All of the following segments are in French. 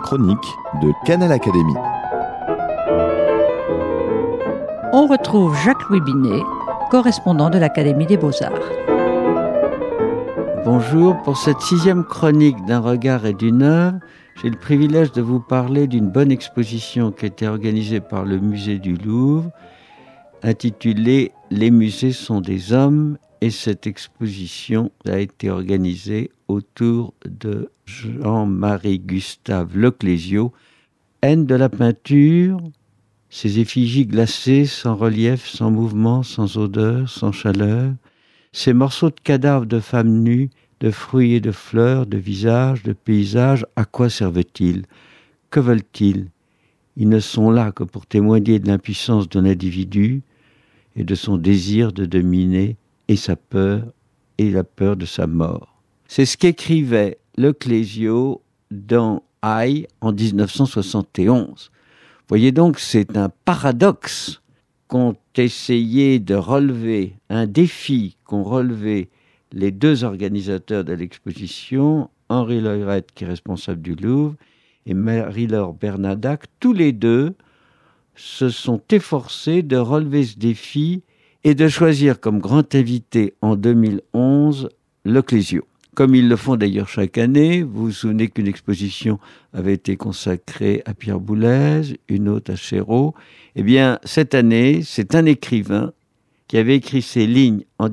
chronique de Canal Académie. On retrouve Jacques-Louis Binet, correspondant de l'Académie des Beaux-Arts. Bonjour, pour cette 6e chronique d'un regard et d'une œuvre, j'ai le privilège de vous parler d'une bonne exposition qui a été organisée par le musée du Louvre, intitulée « Les musées sont des hommes ». Et cette exposition a été organisée autour de Jean-Marie Gustave Leclésio. Haine de la peinture, ces effigies glacées, sans relief, sans mouvement, sans odeur, sans chaleur, ces morceaux de cadavres de femmes nues, de fruits et de fleurs, de visages, de paysages, à quoi servent-ils? Que veulent-ils? Ils ne sont là que pour témoigner de l'impuissance de l'individu et de son désir de dominer et sa peur et la peur de sa mort. C'est ce qu'écrivait Leclésio dans Aïe en 1971. Voyez donc, c'est un paradoxe qu'ont essayé de relever, un défi qu'ont relevé les deux organisateurs de l'exposition, Henri Leurette, qui est responsable du Louvre, et Marie-Laure Bernadac. Tous les deux se sont efforcés de relever ce défi et de choisir comme grand invité en 2011 Leclésio. Comme ils le font d'ailleurs chaque année, vous vous souvenez qu'une exposition avait été consacrée à Pierre Boulez, une autre à Chéreau. Eh bien, cette année, c'est un écrivain qui avait écrit ces lignes en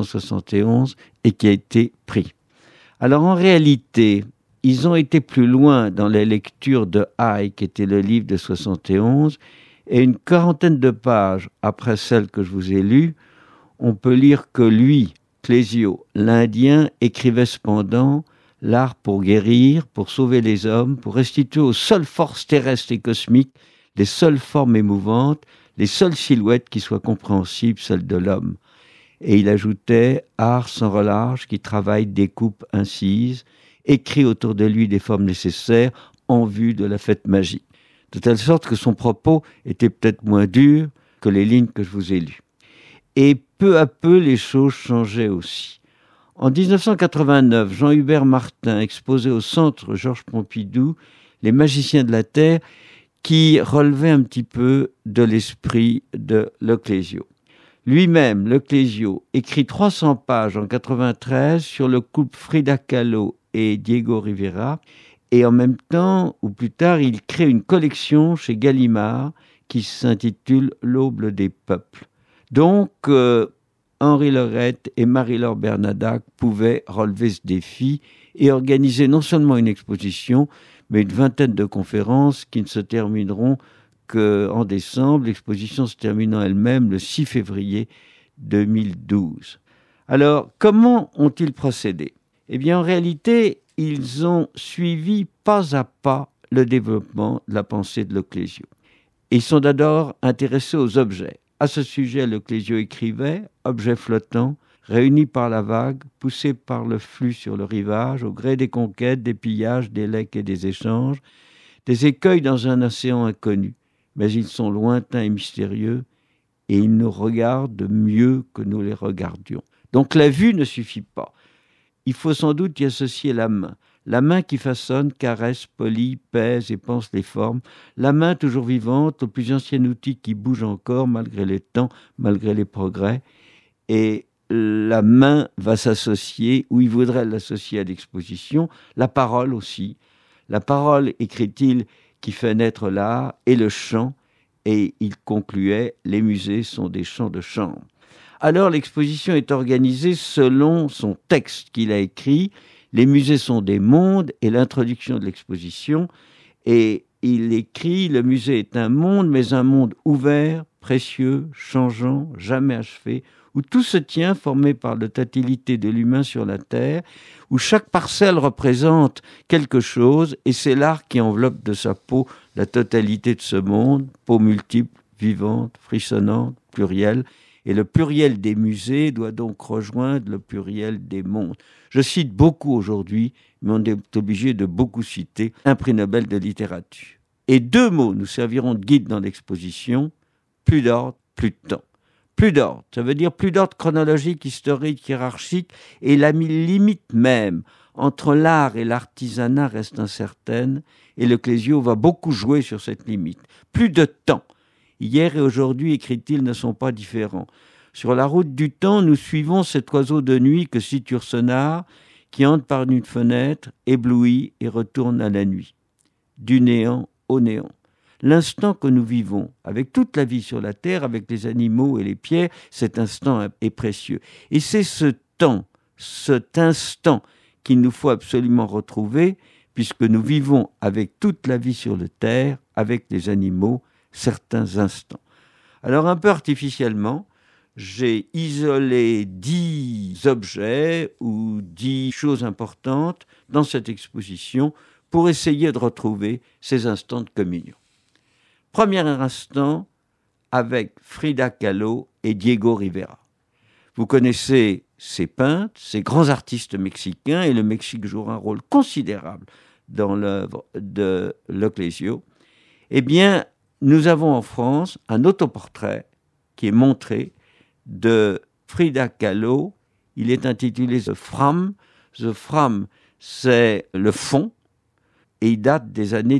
1971 et qui a été pris. Alors en réalité, ils ont été plus loin dans la lecture de Aïe, qui était le livre de 71, et une quarantaine de pages après celle que je vous ai lue, on peut lire que lui, Clésio, l'Indien, écrivait cependant l'art pour guérir, pour sauver les hommes, pour restituer aux seules forces terrestres et cosmiques les seules formes émouvantes, les seules silhouettes qui soient compréhensibles, celles de l'homme. Et il ajoutait « art sans relâche qui travaille, découpe, incise, écrit autour de lui des formes nécessaires en vue de la fête magique ». De telle sorte que son propos était peut-être moins dur que les lignes que je vous ai lues. Et peu à peu, les choses changeaient aussi. En 1989, Jean-Hubert Martin exposait au Centre Georges Pompidou Les magiciens de la Terre, qui relevait un petit peu de l'esprit de Leclésio. Lui-même, Leclésio, écrit 300 pages en 1993 sur le couple Frida Kahlo et Diego Rivera, et en même temps, ou plus tard, il crée une collection chez Gallimard qui s'intitule « L'aube des peuples ». Donc, Henri Leurette et Marie-Laure Bernadac pouvaient relever ce défi et organiser non seulement une exposition, mais une vingtaine de conférences qui ne se termineront qu'en décembre. L'exposition se terminant elle-même le 6 février 2012. Alors, comment ont-ils procédé? Eh bien, en réalité, ils ont suivi pas à pas le développement de la pensée de Leclésio. Ils sont d'abord intéressés aux objets. À ce sujet, Leclésio écrivait « Objets flottants, réunis par la vague, poussés par le flux sur le rivage, au gré des conquêtes, des pillages, des legs et des échanges, des écueils dans un océan inconnu. Mais ils sont lointains et mystérieux, et ils nous regardent mieux que nous les regardions. » Donc la vue ne suffit pas. Il faut sans doute y associer la main qui façonne, caresse, polie, pèse et pense les formes, la main toujours vivante, au plus ancien outil qui bouge encore malgré les temps, malgré les progrès, et la main va s'associer, ou il voudrait l'associer à l'exposition, la parole aussi. La parole, écrit-il, qui fait naître l'art, et le chant, et il concluait « Les musées sont des chants de chambre ». Alors l'exposition est organisée selon son texte qu'il a écrit. Les musées sont des mondes et l'introduction de l'exposition. Et il écrit « Le musée est un monde, mais un monde ouvert, précieux, changeant, jamais achevé, où tout se tient formé par la totalité de l'humain sur la terre, où chaque parcelle représente quelque chose et c'est l'art qui enveloppe de sa peau la totalité de ce monde, peau multiple, vivante, frissonnante, plurielle. Et le pluriel des musées doit donc rejoindre le pluriel des mondes. Je cite beaucoup aujourd'hui, mais on est obligé de beaucoup citer un prix Nobel de littérature. Et 2 mots nous serviront de guide dans l'exposition, plus d'ordre, plus de temps. Plus d'ordre, ça veut dire plus d'ordre chronologique, historique, hiérarchique, et la limite même entre l'art et l'artisanat reste incertaine et le Clésio va beaucoup jouer sur cette limite. Plus de temps. Hier et aujourd'hui, écrit-il, ne sont pas différents. Sur la route du temps, nous suivons cet oiseau de nuit que cite Yourcenar, qui entre par une fenêtre, ébloui et retourne à la nuit. Du néant au néant. L'instant que nous vivons, avec toute la vie sur la terre, avec les animaux et les pierres, cet instant est précieux. Et c'est ce temps, cet instant qu'il nous faut absolument retrouver, puisque nous vivons avec toute la vie sur la terre, avec les animaux, certains instants. Alors un peu artificiellement, j'ai isolé 10 objets ou 10 choses importantes dans cette exposition pour essayer de retrouver ces instants de communion. Premier instant avec Frida Kahlo et Diego Rivera. Vous connaissez ces peintres, ces grands artistes mexicains, et le Mexique joue un rôle considérable dans l'œuvre de Le Clésio. Eh bien, nous avons en France un autoportrait qui est montré de Frida Kahlo. Il est intitulé The Fram. The Fram, c'est le fond, et il date des années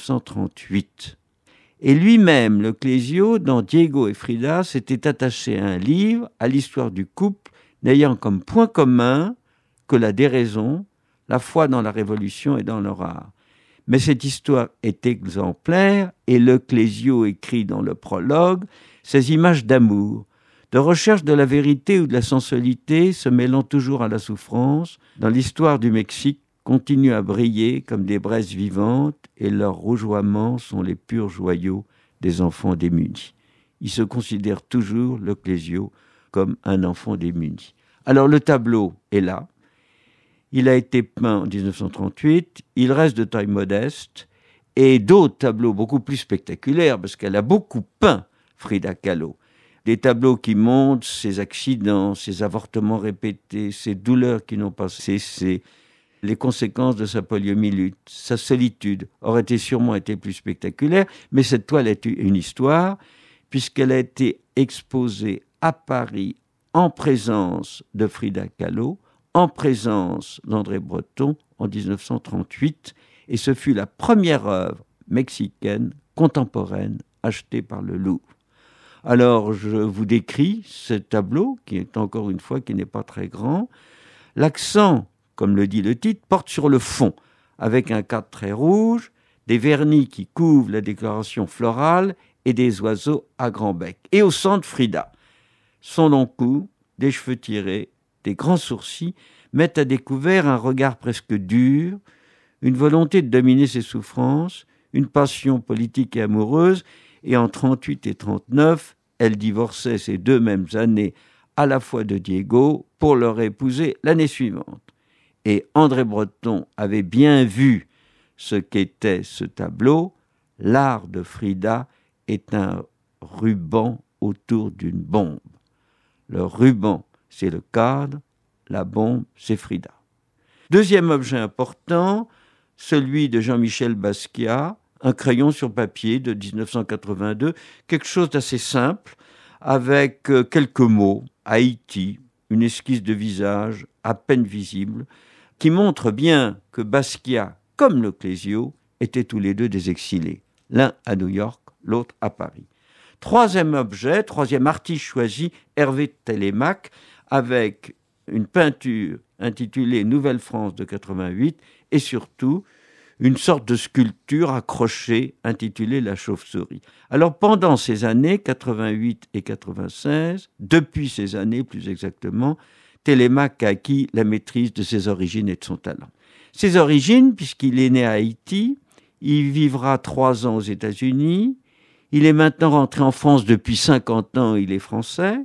1938. Et lui-même, le Clésio, dans Diego et Frida, s'était attaché à un livre, à l'histoire du couple, n'ayant comme point commun que la déraison, la foi dans la révolution et dans leur art. Mais cette histoire est exemplaire, et le Clésio écrit dans le prologue ces images d'amour, de recherche de la vérité ou de la sensualité se mêlant toujours à la souffrance, dans l'histoire du Mexique, continuent à briller comme des braises vivantes et leurs rougeoiements sont les purs joyaux des enfants démunis. Il se considère toujours, le Clésio, comme un enfant démuni. Alors le tableau est là. Il a été peint en 1938. Il reste de taille modeste. Et d'autres tableaux beaucoup plus spectaculaires, parce qu'elle a beaucoup peint Frida Kahlo. Des tableaux qui montrent ses accidents, ses avortements répétés, ses douleurs qui n'ont pas cessé, les conséquences de sa poliomyélite, sa solitude aurait sûrement été plus spectaculaire, mais cette toile est une histoire, puisqu'elle a été exposée à Paris en présence de Frida Kahlo, en présence d'André Breton en 1938, et ce fut la première œuvre mexicaine contemporaine achetée par le Louvre. Alors, je vous décris ce tableau, qui est encore une fois, qui n'est pas très grand. L'accent, comme le dit le titre, porte sur le fond, avec un cadre très rouge, des vernis qui couvrent la décoration florale et des oiseaux à grand bec. Et au centre, Frida. Son long cou, des cheveux tirés, des grands sourcils, mettent à découvert un regard presque dur, une volonté de dominer ses souffrances, une passion politique et amoureuse, et en 38 et 39, elle divorçait ces 2 mêmes années à la fois de Diego pour leur épouser l'année suivante. Et André Breton avait bien vu ce qu'était ce tableau. L'art de Frida est un ruban autour d'une bombe. Le ruban, c'est le cadre, la bombe, c'est Frida. Deuxième objet important, celui de Jean-Michel Basquiat, un crayon sur papier de 1982, quelque chose d'assez simple, avec quelques mots, Haïti, une esquisse de visage à peine visible, qui montre bien que Basquiat, comme le Clésio, étaient tous les deux des exilés, l'un à New York, l'autre à Paris. Troisième objet, troisième artiste choisi, Hervé Télémaque, avec une peinture intitulée Nouvelle-France de 88 et surtout une sorte de sculpture accrochée intitulée La Chauve-souris. Alors pendant ces années 88 et 96, depuis ces années plus exactement, Télémaque a acquis la maîtrise de ses origines et de son talent. Ses origines, puisqu'il est né à Haïti, il vivra 3 ans aux États-Unis, il est maintenant rentré en France depuis 50 ans, il est français,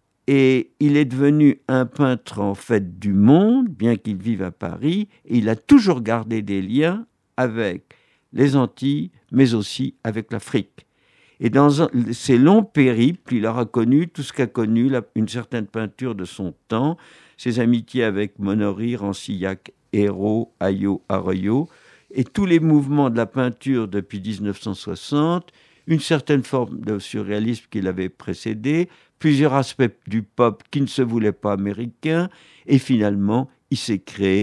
et il est devenu un peintre en fait du monde, bien qu'il vive à Paris, et il a toujours gardé des liens avec les Antilles, mais aussi avec l'Afrique. Et dans ces longs périples, il aura connu tout ce qu'a connu une certaine peinture de son temps, ses amitiés avec Monory, Rancillac, Hérault, Ayot, Arroyo, et tous les mouvements de la peinture depuis 1960, une certaine forme de surréalisme qui l'avait précédé, plusieurs aspects du pop qui ne se voulaient pas américains, et finalement, il s'est créé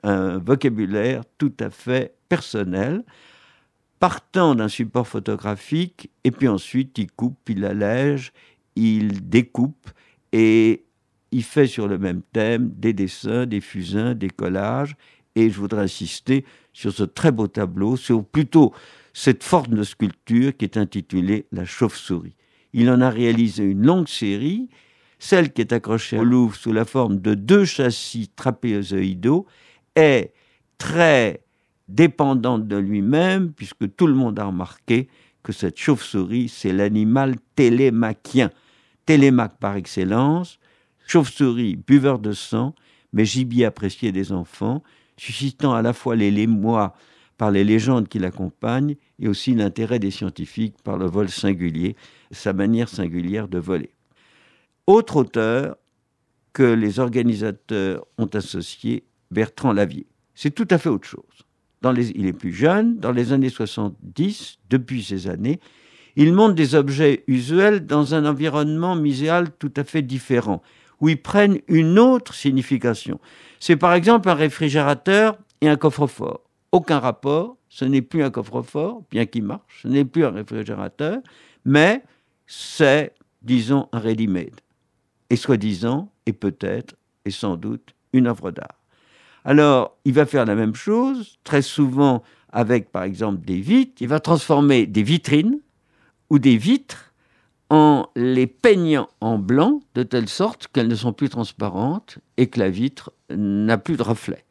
un vocabulaire tout à fait personnel, partant d'un support photographique, et puis ensuite il coupe, il allège, il découpe, et il fait sur le même thème des dessins, des fusains, des collages, et je voudrais insister sur ce très beau tableau, sur plutôt cette forme de sculpture qui est intitulée La chauve-souris. Il en a réalisé une longue série, celle qui est accrochée au Louvre sous la forme de 2 châssis trapézoïdaux est très dépendante de lui-même, puisque tout le monde a remarqué que cette chauve-souris, c'est l'animal télémachien. Télémaque par excellence, chauve-souris buveur de sang, mais gibier apprécié des enfants, suscitant à la fois l'émoi par les légendes qui l'accompagnent et aussi l'intérêt des scientifiques par le vol singulier, sa manière singulière de voler. Autre auteur que les organisateurs ont associé, Bertrand Lavier. C'est tout à fait autre chose. Il est plus jeune, dans les années 70, depuis ces années, il montre des objets usuels dans un environnement muséal tout à fait différent, où ils prennent une autre signification. C'est par exemple un réfrigérateur et un coffre-fort. Aucun rapport, ce n'est plus un coffre-fort, bien qu'il marche, ce n'est plus un réfrigérateur, mais c'est, disons, un ready-made. Et soi-disant, et peut-être, et sans doute, une œuvre d'art. Alors, il va faire la même chose, très souvent avec, par exemple, des vitres. Il va transformer des vitrines ou des vitres en les peignant en blanc, de telle sorte qu'elles ne sont plus transparentes et que la vitre n'a plus de reflet.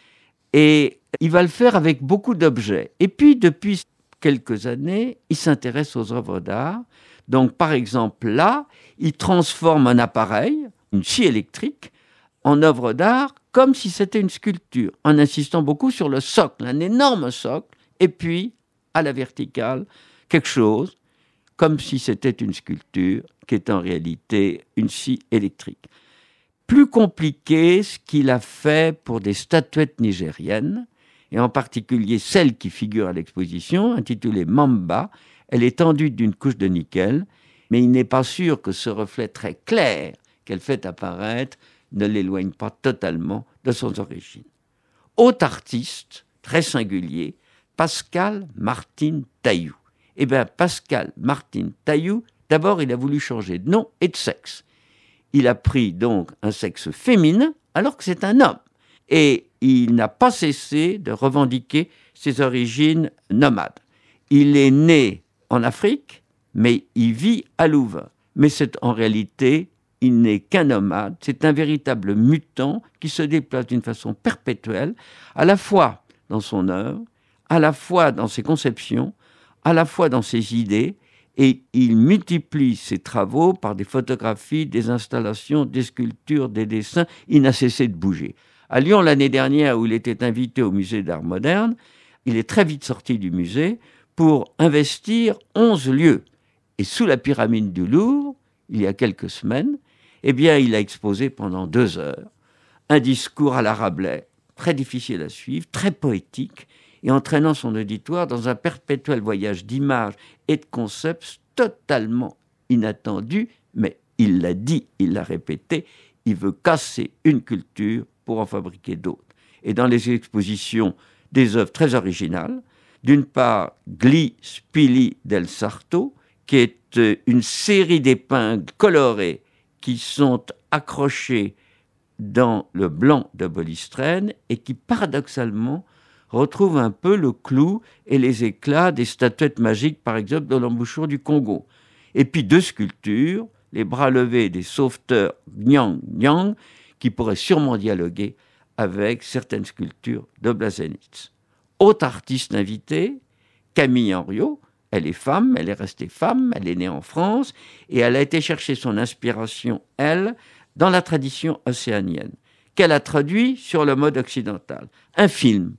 Et il va le faire avec beaucoup d'objets. Et puis, depuis quelques années, il s'intéresse aux œuvres d'art. Donc, par exemple, là, il transforme un appareil, une scie électrique, en œuvre d'art, comme si c'était une sculpture, en insistant beaucoup sur le socle, un énorme socle, et puis, à la verticale, quelque chose, comme si c'était une sculpture, qui est en réalité une scie électrique. Plus compliqué, ce qu'il a fait pour des statuettes nigériennes, et en particulier celle qui figure à l'exposition, intitulée Mamba. Elle est enduite d'une couche de nickel, mais il n'est pas sûr que ce reflet très clair qu'elle fait apparaître ne l'éloigne pas totalement de son origine. Autre artiste, très singulier, Pascal Martin Tailloux. Eh bien, Pascal Martin Tailloux, d'abord, il a voulu changer de nom et de sexe. Il a pris donc un sexe féminin, alors que c'est un homme. Et il n'a pas cessé de revendiquer ses origines nomades. Il est né en Afrique, mais il vit à Louvain. Mais c'est en réalité, il n'est qu'un nomade, c'est un véritable mutant qui se déplace d'une façon perpétuelle, à la fois dans son œuvre, à la fois dans ses conceptions, à la fois dans ses idées, et il multiplie ses travaux par des photographies, des installations, des sculptures, des dessins. Il n'a cessé de bouger. À Lyon, l'année dernière, où il était invité au musée d'art moderne, il est très vite sorti du musée pour investir 11 lieux. Et sous la pyramide du Louvre, il y a quelques semaines, eh bien, il a exposé pendant 2 heures un discours à la Rabelais, très difficile à suivre, très poétique, et entraînant son auditoire dans un perpétuel voyage d'images et de concepts totalement inattendus, mais il l'a dit, il l'a répété, il veut casser une culture pour en fabriquer d'autres. Et dans les expositions, des œuvres très originales, d'une part, Gli Spilli del Sarto, qui est une série d'épingles colorées qui sont accrochées dans le blanc de Polystrène et qui, paradoxalement, retrouve un peu le clou et les éclats des statuettes magiques, par exemple, de l'embouchure du Congo. Et puis 2 sculptures, les bras levés des sauveteurs Nyang Nyang, qui pourraient sûrement dialoguer avec certaines sculptures de Blazenitz. Autre artiste invité, Camille Henriot. Elle est femme, elle est restée femme, elle est née en France, et elle a été chercher son inspiration, elle, dans la tradition océanienne, qu'elle a traduit sur le mode occidental. Un film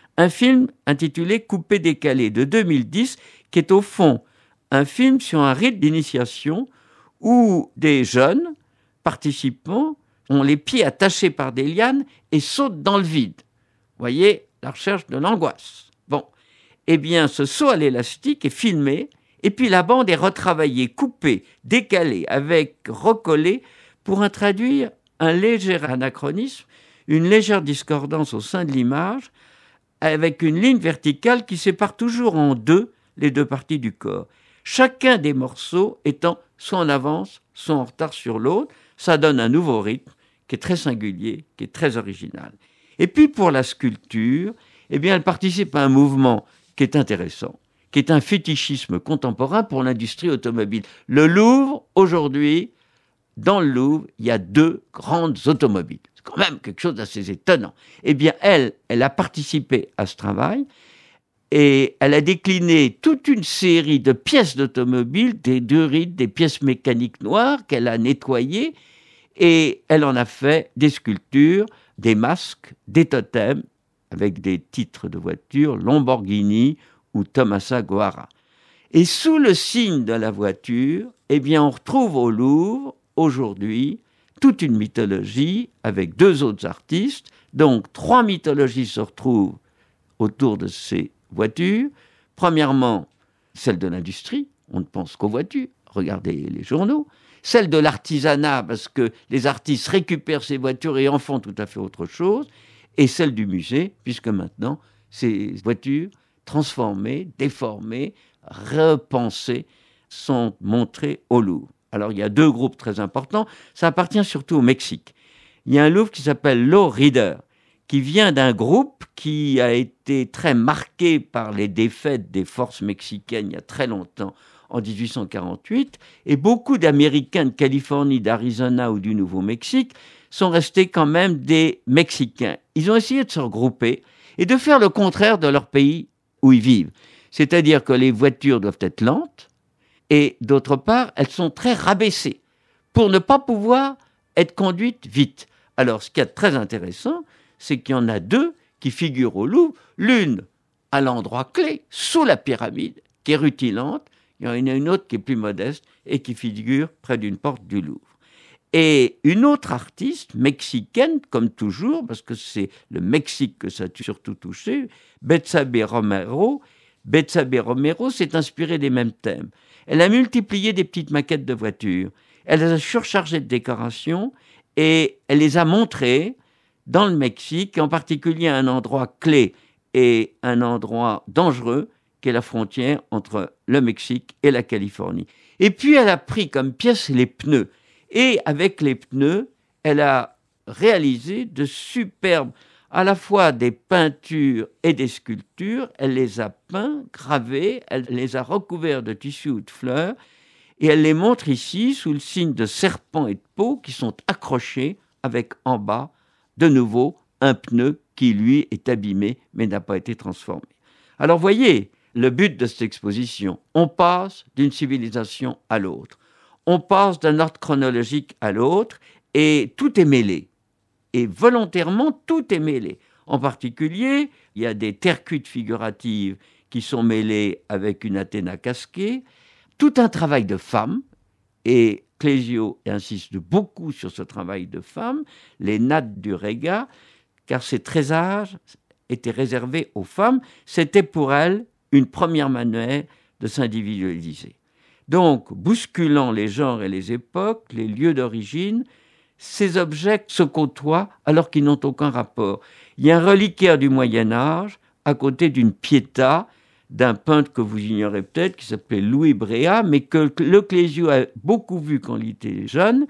intitulé Coupé décalé de 2010, qui est au fond un film sur un rite d'initiation où des jeunes participants ont les pieds attachés par des lianes et sautent dans le vide. Vous voyez, la recherche de l'angoisse. Bon, eh bien, ce saut à l'élastique est filmé, et puis la bande est retravaillée, coupée, décalée, avec recollé, pour introduire un léger anachronisme, une légère discordance au sein de l'image, avec une ligne verticale qui sépare toujours en deux les deux parties du corps. Chacun des morceaux étant soit en avance, soit en retard sur l'autre. Ça donne un nouveau rythme qui est très singulier, qui est très original. Et puis pour la sculpture, eh bien, elle participe à un mouvement qui est intéressant, qui est un fétichisme contemporain pour l'industrie automobile. Le Louvre, aujourd'hui, dans le Louvre, il y a 2 grandes automobiles. C'est quand même quelque chose d'assez étonnant. Eh bien, elle a participé à ce travail et elle a décliné toute une série de pièces d'automobiles, des durites, des pièces mécaniques noires qu'elle a nettoyées et elle en a fait des sculptures, des masques, des totems avec des titres de voitures, Lamborghini ou Tommaso Guara. Et sous le signe de la voiture, eh bien, on retrouve au Louvre, aujourd'hui, toute une mythologie avec 2 autres artistes. Donc, 3 mythologies se retrouvent autour de ces voitures. Premièrement, celle de l'industrie. On ne pense qu'aux voitures. Regardez les journaux. Celle de l'artisanat, parce que les artistes récupèrent ces voitures et en font tout à fait autre chose. Et celle du musée, puisque maintenant, ces voitures transformées, déformées, repensées, sont montrées au Louvre. Alors, il y a 2 groupes très importants. Ça appartient surtout au Mexique. Il y a un Louvre qui s'appelle Low Reader, qui vient d'un groupe qui a été très marqué par les défaites des forces mexicaines il y a très longtemps, en 1848. Et beaucoup d'Américains de Californie, d'Arizona ou du Nouveau-Mexique sont restés quand même des Mexicains. Ils ont essayé de se regrouper et de faire le contraire de leur pays où ils vivent. C'est-à-dire que les voitures doivent être lentes, et d'autre part, elles sont très rabaissées pour ne pas pouvoir être conduites vite. Alors, ce qui est très intéressant, c'est qu'il y en a 2 qui figurent au Louvre, l'une à l'endroit clé, sous la pyramide, qui est rutilante, il y en a une autre qui est plus modeste et qui figure près d'une porte du Louvre. Et une autre artiste mexicaine, comme toujours, parce que c'est le Mexique que ça a surtout touché, Betsabe Romero. Betsabe Romero s'est inspirée des mêmes thèmes. Elle a multiplié des petites maquettes de voitures. Elle les a surchargées de décorations et elle les a montrées dans le Mexique, en particulier à un endroit clé et un endroit dangereux, qui est la frontière entre le Mexique et la Californie. Et puis elle a pris comme pièce les pneus. Et avec les pneus, elle a réalisé de superbes, à la fois des peintures et des sculptures. Elle les a peints, gravés, elle les a recouverts de tissus ou de fleurs, et elle les montre ici sous le signe de serpents et de peaux qui sont accrochés avec en bas, de nouveau, un pneu qui, lui, est abîmé mais n'a pas été transformé. Alors, voyez, le but de cette exposition, on passe d'une civilisation à l'autre. On passe d'un ordre chronologique à l'autre et tout est mêlé. Et volontairement, tout est mêlé. En particulier, il y a des terres cuites figuratives qui sont mêlées avec une Athéna casquée. Tout un travail de femme, et Clésio insiste beaucoup sur ce travail de femme, les nattes du Régat, car ces trésages étaient réservés aux femmes. C'était pour elles une première manière de s'individualiser. Donc, bousculant les genres et les époques, les lieux d'origine, ces objets se côtoient alors qu'ils n'ont aucun rapport. Il y a un reliquaire du Moyen-Âge à côté d'une Pietà d'un peintre que vous ignorez peut-être, qui s'appelait Louis Bréa, mais que le Clésio a beaucoup vu quand il était jeune.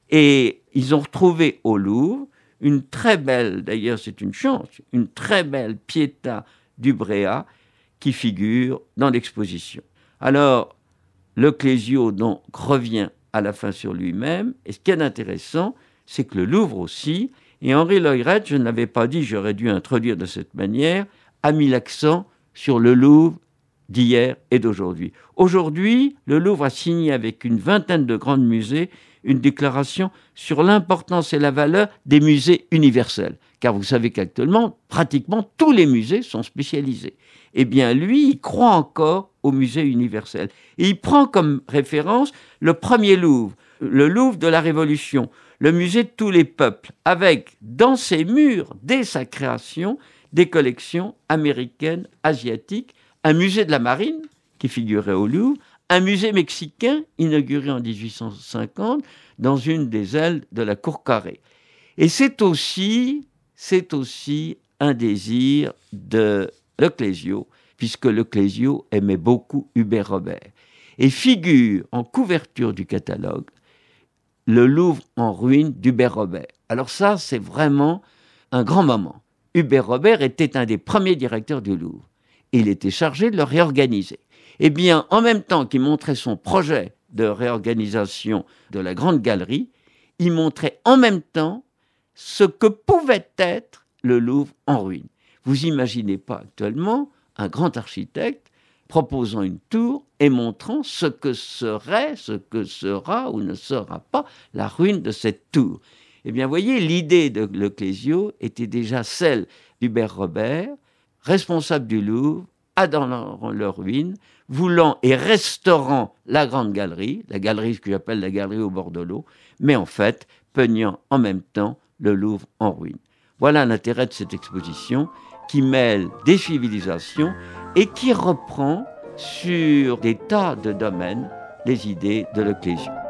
Et ils ont retrouvé au Louvre une très belle, d'ailleurs c'est une chance, une très belle Pietà du Bréa qui figure dans l'exposition. Alors, le Clésio donc revient à la fin sur lui-même, et ce qui est intéressant, c'est que le Louvre aussi, et Henri Loyrette, je ne l'avais pas dit, j'aurais dû introduire de cette manière, a mis l'accent sur le Louvre d'hier et d'aujourd'hui. Aujourd'hui, le Louvre a signé avec une vingtaine de grands musées une déclaration sur l'importance et la valeur des musées universels. Car vous savez qu'actuellement, pratiquement tous les musées sont spécialisés. Eh bien, lui, il croit encore au musée universel. Et il prend comme référence le premier Louvre, le Louvre de la Révolution, le musée de tous les peuples, avec dans ses murs, dès sa création, des collections américaines, asiatiques, un musée de la marine qui figurait au Louvre, un musée mexicain inauguré en 1850 dans une des ailes de la Cour Carrée. Et c'est aussi c'est aussi un désir de Le Clésio, puisque Le Clésio aimait beaucoup Hubert Robert. Et figure en couverture du catalogue le Louvre en ruine d'Hubert Robert. Alors ça, c'est vraiment un grand moment. Hubert Robert était un des premiers directeurs du Louvre. Il était chargé de le réorganiser. Eh bien, en même temps qu'il montrait son projet de réorganisation de la Grande Galerie, il montrait en même temps ce que pouvait être le Louvre en ruine. Vous imaginez pas actuellement un grand architecte proposant une tour et montrant ce que serait, ce que sera ou ne sera pas la ruine de cette tour. Eh bien, voyez, l'idée de Le Clésio était déjà celle d'Hubert Robert, responsable du Louvre, adorant leur ruine, voulant et restaurant la Grande Galerie, la galerie que j'appelle la galerie au bord de l'eau, mais en fait, peignant en même temps le Louvre en ruine. Voilà l'intérêt de cette exposition qui mêle des civilisations et qui reprend sur des tas de domaines les idées de Le Clésio.